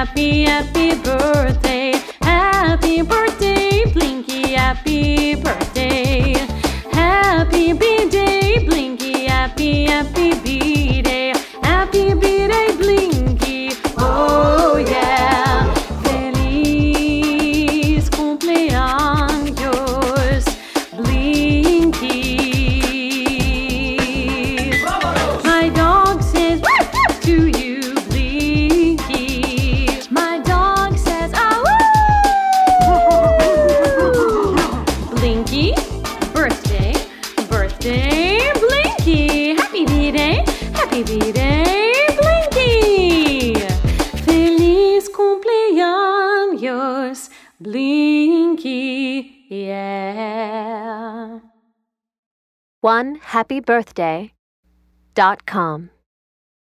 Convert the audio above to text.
happy, happy birthday. Happy birthday, Blinky, happy birthday. Happy B-Day, Blinky, happy, happy B-Day. Happy B-Day, Blinky, oh yeah. Feliz cumpleaños, Blinky. My dog says to you, Blinky. My dog says, ah, woo! Blinky, birthday, birthday, Blinky. Happy B-Day, happy B-Day, Blinky. Feliz cumpleaños, Blinky, yeah. OneHappyBirthday.com